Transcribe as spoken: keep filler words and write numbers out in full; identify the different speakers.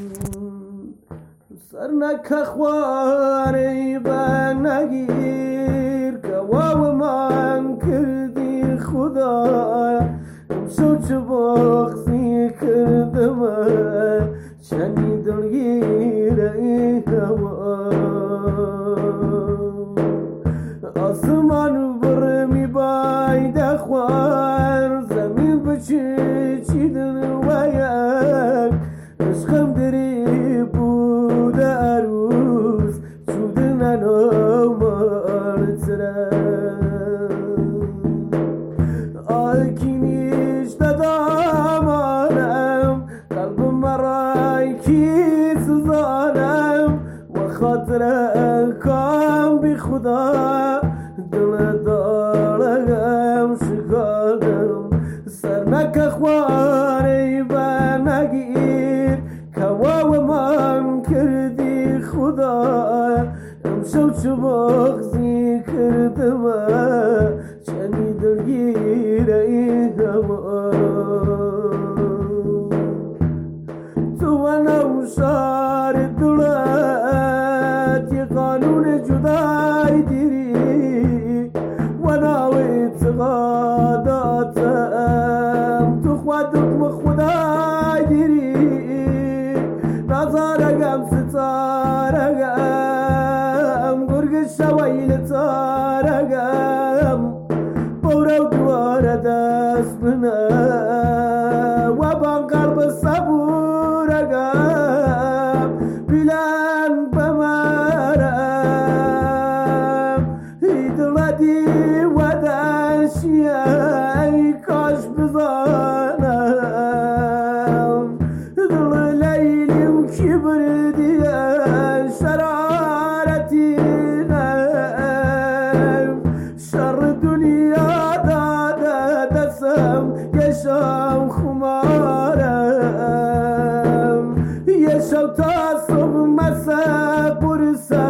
Speaker 1: سرنك خواري بنگیر كواو من كردي خدايا امشو چباخزي كردم چني دلگیر ای هوا آسمان برمی باید خوار زمین بچه چیدن و یک عشقم دری بود عروس چودن آمارتره آیکینیش دادامانم قلبم مرای کی سزانم و خاطر کام بی خدا دل دارم شکادم سرنک خواری بنگیر کواو من کردی خدا امشو چو بغزی کردم چنی دلگیر ای هوا تو و نوشار دلت یه قانون جدای دیری و ناو اعتقاداتم تو خود حکم خدای دیری نظارگم ستارگم گرگ شویل تارگم بورو دوار دست بنه و بانقرب صبورگم بیلن بمرم ایدلدی و دشی ای کاش بزانم دل لیلیم کبر دیه شرارتی نم شر دنیا داده دستم یشم خمارم یشم تا صبح مسا برسم